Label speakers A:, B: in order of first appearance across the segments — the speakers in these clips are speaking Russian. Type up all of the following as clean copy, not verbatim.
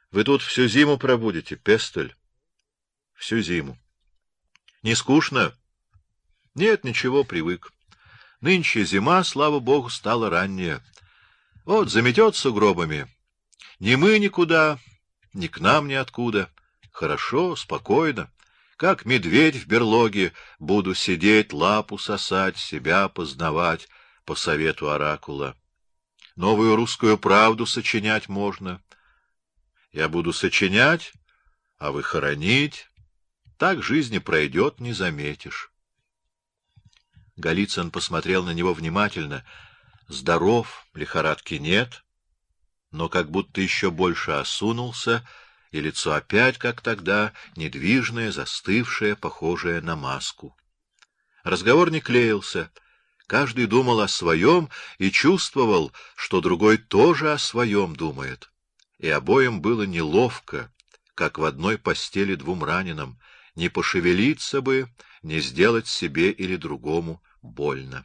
A: Вы тут всю зиму пробудете, Пестель? Всю зиму. Не скучно? Нет, ничего, привык. Нынче зима, слава богу, стала ранняя. Вот заметет сугробами. Ни мы никуда, ни к нам ниоткуда. Хорошо, спокойно. Как медведь в берлоге буду сидеть, лапу сосать, себя познавать по совету оракула. Новую русскую правду сочинять можно. Я буду сочинять, а вы хоронить. Так жизнь пройдет, не заметишь. Голицын посмотрел на него внимательно. Здоров, лихорадки нет, но как будто еще больше осунулся, и лицо опять, как тогда, недвижное, застывшее, похожее на маску. Разговор не клеился. Каждый думал о своем и чувствовал, что другой тоже о своем думает. И обоим было неловко, как в одной постели двум раненым, не пошевелиться бы, не сделать себе или другому больно.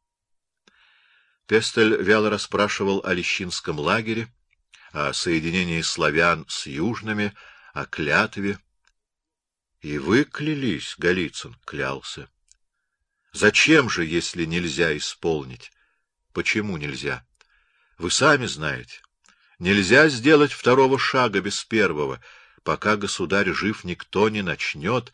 A: Пестель вяло расспрашивал о Лещинском лагере, о соединении славян с южными, о клятве. И вы клялись, Голицын? Клялся. Зачем же, если нельзя исполнить? Почему нельзя? Вы сами знаете. Нельзя сделать второго шага без первого. Пока государь жив, никто не начнет.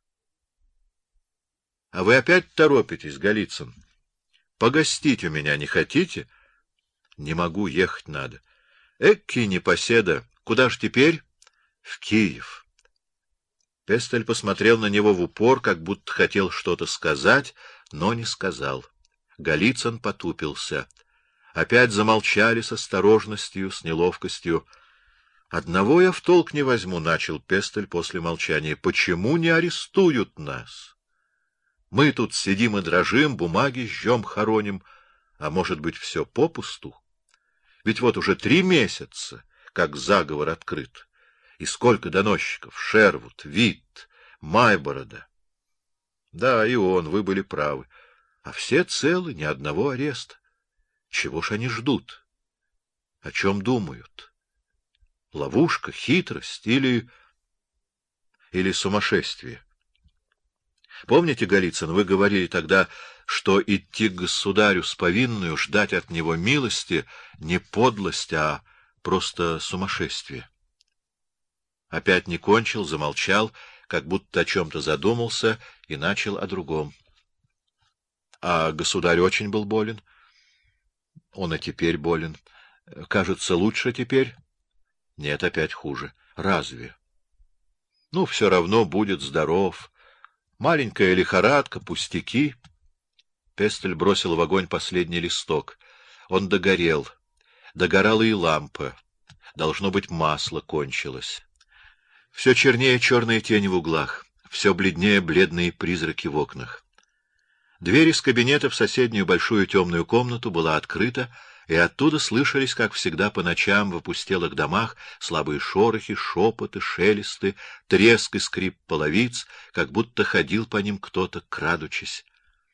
A: А вы опять торопитесь, Голицын? Погостить у меня не хотите? Не могу, ехать надо. Экки непоседа. Куда ж теперь? В Киев. Пестель посмотрел на него в упор, как будто хотел что-то сказать, но не сказал. Голицын потупился. Опять замолчали с осторожностью, с неловкостью. Одного я в толк не возьму, начал Пестель после молчания. Почему не арестуют нас? Мы тут сидим и дрожим, бумаги жжем, хороним, а может быть, все попусту? Ведь вот уже 3 месяца, как заговор открыт. И сколько доносчиков: Шервуд, Витт, Майборода. Да, и он, вы были правы. А все целы, ни одного ареста. Чего ж они ждут? О чем думают? Ловушка, хитрость или сумасшествие? Помните, Голицын, вы говорили тогда, что идти к государю с повинною, ждать от него милости не подлость, а просто сумасшествие. Опять не кончил, замолчал, как будто о чем-то задумался, и начал о другом. А государь очень был болен. Он и теперь болен. Кажется, лучше теперь? Нет, опять хуже. Разве? Ну, все равно будет здоров. Маленькая лихорадка, пустяки. Пестель бросил в огонь последний листок. Он догорел. Догорала и лампа. Должно быть, масло кончилось. Все чернее черные тени в углах, все бледнее бледные призраки в окнах. Дверь из кабинета в соседнюю большую темную комнату была открыта, и оттуда слышались, как всегда по ночам в опустелых домах, слабые шорохи, шепоты, шелесты, треск и скрип половиц, как будто ходил по ним кто-то, крадучись.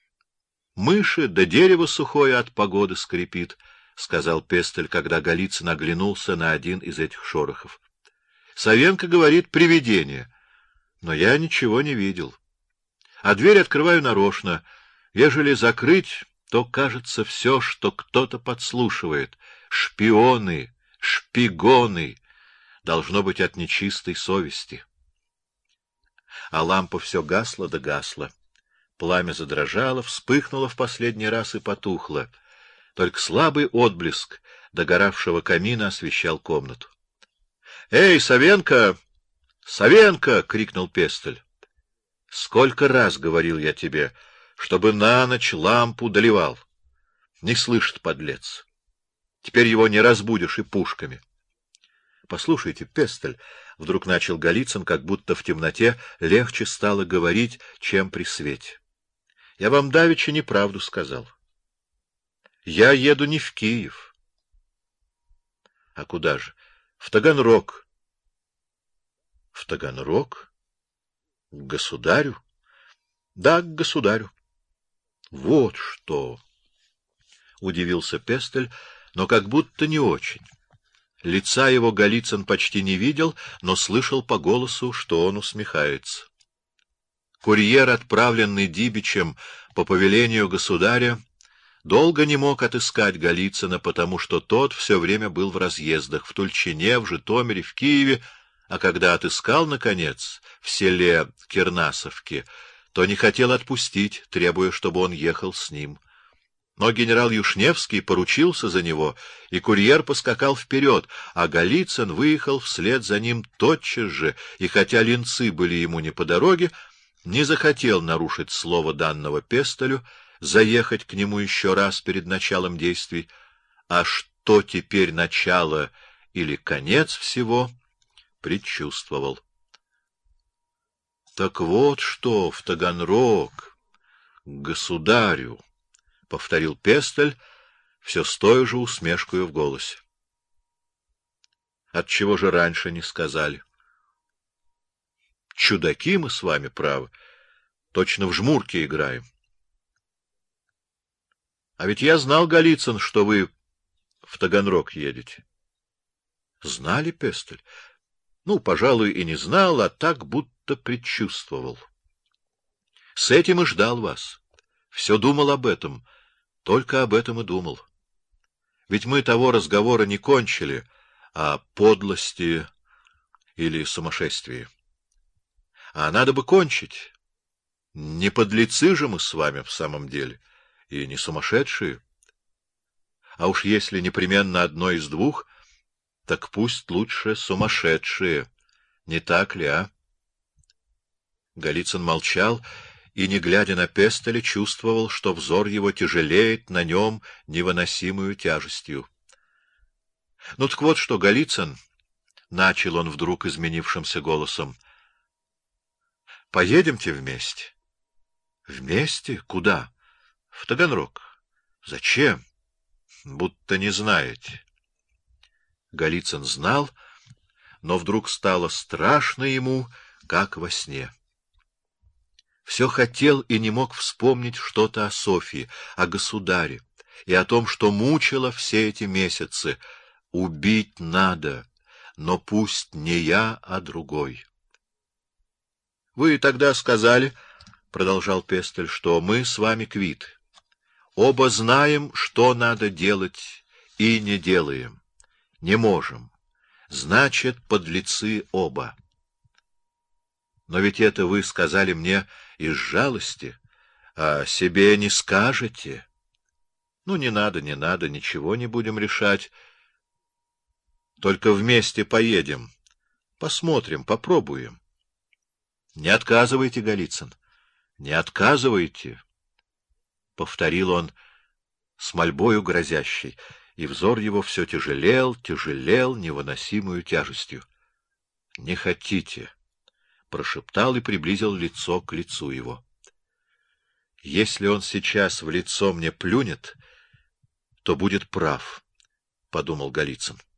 A: Мыши да дерево сухое от погоды скрипит, — сказал Пестель, когда Голицын оглянулся на один из этих шорохов. Савенко говорит — привидение, но я ничего не видел. А дверь открываю нарочно. Ежели закрыть, то кажется все, что кто-то подслушивает. Шпионы, шпигоны, должно быть от нечистой совести. А лампа все гасла да гасла. Пламя задрожало, вспыхнуло в последний раз и потухло. Только слабый отблеск догоравшего камина освещал комнату. — Эй, Савенко! Савенко! — крикнул Пестель. — Сколько раз говорил я тебе, чтобы на ночь лампу доливал. Не слышит, подлец. Теперь его не разбудишь и пушками. — Послушайте, Пестель, — вдруг начал Голицын, как будто в темноте легче стало говорить, чем при свете. — Я вам давеча неправду сказал. Я еду не в Киев. — А куда же? — В Таганрог. — В Таганрог? — К государю? — Да, к государю. — Вот что! — удивился Пестель, но как будто не очень. Лица его Голицын почти не видел, но слышал по голосу, что он усмехается. Курьер, отправленный Дибичем по повелению государя, долго не мог отыскать Голицына, потому что тот все время был в разъездах в Тульчине, в Житомире, в Киеве, а когда отыскал, наконец, в селе Кернасовке, то не хотел отпустить, требуя, чтобы он ехал с ним. Но генерал Юшневский поручился за него, и курьер поскакал вперед, а Голицын выехал вслед за ним тотчас же, и хотя ленцы были ему не по дороге, не захотел нарушить слово данного Пестелю, заехать к нему еще раз перед началом действий, а что теперь начало или конец всего, предчувствовал. Так вот что, в Таганрог, к государю, — повторил Пестель, все с той же усмешкою в голосе. — Отчего же раньше не сказали? — Чудаки мы с вами, правы, точно в жмурки играем. — А ведь я знал, Голицын, что вы в Таганрог едете. — Знали, Пестель? Ну, пожалуй, и не знал, а так будто предчувствовал. С этим и ждал вас. Все думал об этом. Только об этом и думал. Ведь мы того разговора не кончили о подлости или сумасшествии. А надо бы кончить. Не подлецы же мы с вами в самом деле, и не сумасшедшие. А уж если непременно одно из двух, так пусть лучше сумасшедшие. Не так ли, а? Голицын молчал, и, не глядя на Пестеля, чувствовал, что взор его тяжелеет на нем невыносимую тяжестью. — Ну так вот что, Голицын, — начал он вдруг изменившимся голосом, — поедемте вместе. — Вместе? Куда? — В Таганрог. — Зачем? — Будто не знаете. Голицын знал, но вдруг стало страшно ему, как во сне. Все хотел и не мог вспомнить что-то о Софье, о государе, и о том, что мучило все эти месяцы. Убить надо, но пусть не я, а другой. — Вы тогда сказали, — продолжал Пестель, — что мы с вами квиты. Оба знаем, что надо делать, и не делаем. Не можем. Значит, подлецы оба. Но ведь это вы сказали мне из жалости, а себе не скажете. Ну, не надо, ничего не будем решать. Только вместе поедем. Посмотрим, попробуем. Не отказывайте, Голицын, не отказывайте, — повторил он с мольбою грозящей, и взор его все тяжелел невыносимую тяжестью. — Не хотите, — прошептал и приблизил лицо к лицу его. — Если он сейчас в лицо мне плюнет, то будет прав, — подумал Голицын.